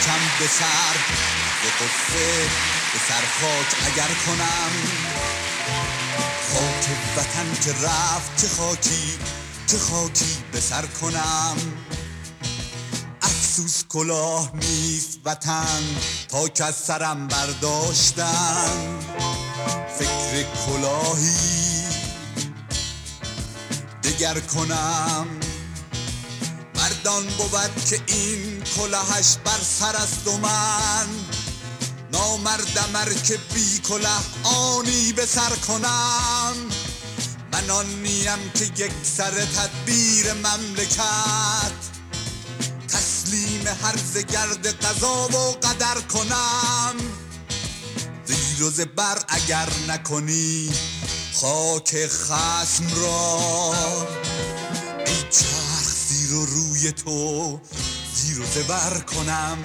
خاکم به سر به قصه به سر خاک اگر کنم، خاک وطن که رفت چه خاکی چه خاکی به سر کنم. افسوس کلاه نیست وطن تا که از سرم برداشتن، فکر کلاهی دگر کنم. مردان بود که این کلاهش بر سر است و من نامردم ار که بی کله آنی به سر کنم. من آن نیم که یک سر تدبیر مملکت تسلیم هرزه گرد قضا و قدر کنم. زیر و زبر اگر نکنی خاک خصم را، ای چرخ زیر و روی تو زیر و زبر کنم.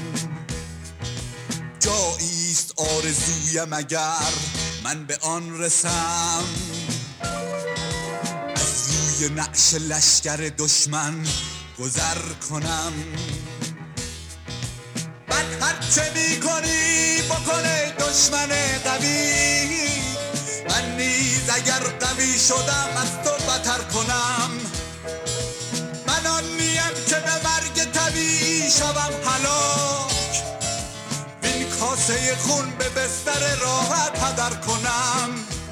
جاییست آرزویم اگر من به آن رسم، از روی نعش لشکر دشمن گذر کنم. من هرچه می کنی بکنه دشمن قوی، من نیز اگر قوی شدم از تو بتر کنم. من آن نیم که به مرگ طبیعی شوم هلاک، وین کاسه خون به بستر راحت هدر کنم.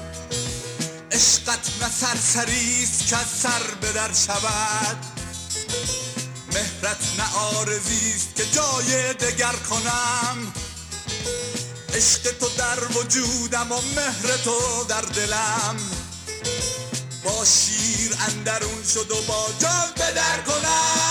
عشقت نه سرسریست که از سر به در شود، مهرت نه آرزیست که جای دگر کنم. عشق تو در وجودم و مهر تو در دلم، با شیر اندرون شد و با جان به در کنم.